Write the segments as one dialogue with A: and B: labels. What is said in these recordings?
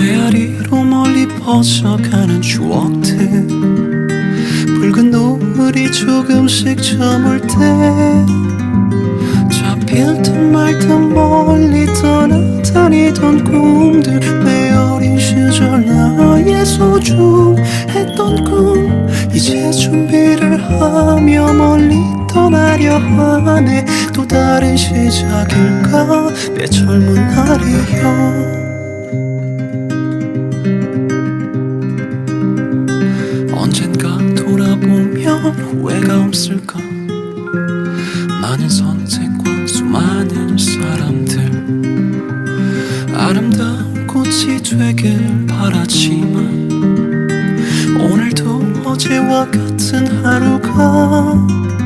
A: 메아리로 멀리 퍼져가는 추억들, 붉은 노을이 조금씩 저물 때 잡힐 듯 말 듯 멀리 떠나다니던 꿈들, 내 어린 시절 나의 소중했던 꿈, 이제 준비를 하며 멀리 떠나려 하네. 또 다른 시작일까 내 젊은 날이여. 언젠가 돌아보면 후회가 없을까. 많은 선택과 수많은 사람들, 아름다운 꽃이 되길 바라지만 오늘도 어제와 같은 하루가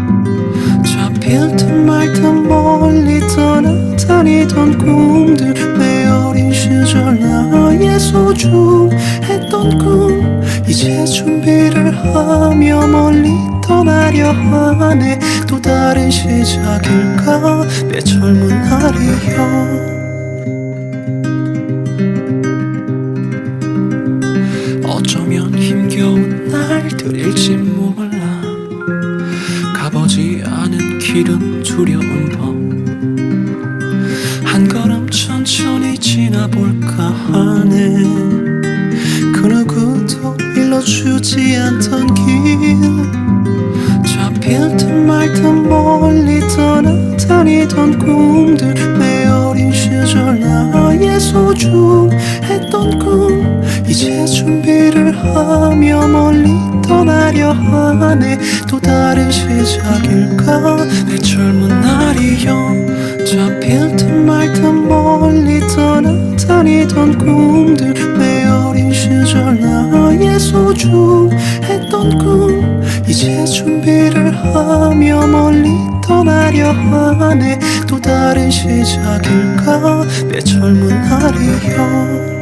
A: 잡힐 듯 말 듯 멀리 떠나다니던 꿈들, 내 어린 시절 나의 소중했던 꿈, 이제 준비를 하며 멀리 떠나려 하네. 또 다른 시작일까 내 젊은 날이여. 어쩌면 힘겨운 날들일지 몰라. 가보지 않은 길은 두려운 법, 한 걸음 천천히 지나볼까 하네. 그 누구도 일러주지 않던 길, 잡힐 듯 말 듯 멀리 떠나다니던 꿈들, 내 어린 시절 나의 소중했던 꿈, 이제 준비를 하며 멀리 떠나려 하네. 또 다른 시작일까 내 젊은 날이여. 잡힐 듯 말 듯 멀리 떠나다니던 꿈들, 내 어린 시절 나의 소중했던 꿈, 이제 준비를 하며 멀리 떠나려 하네. 또 다른 시작일까 내 젊은 날이여.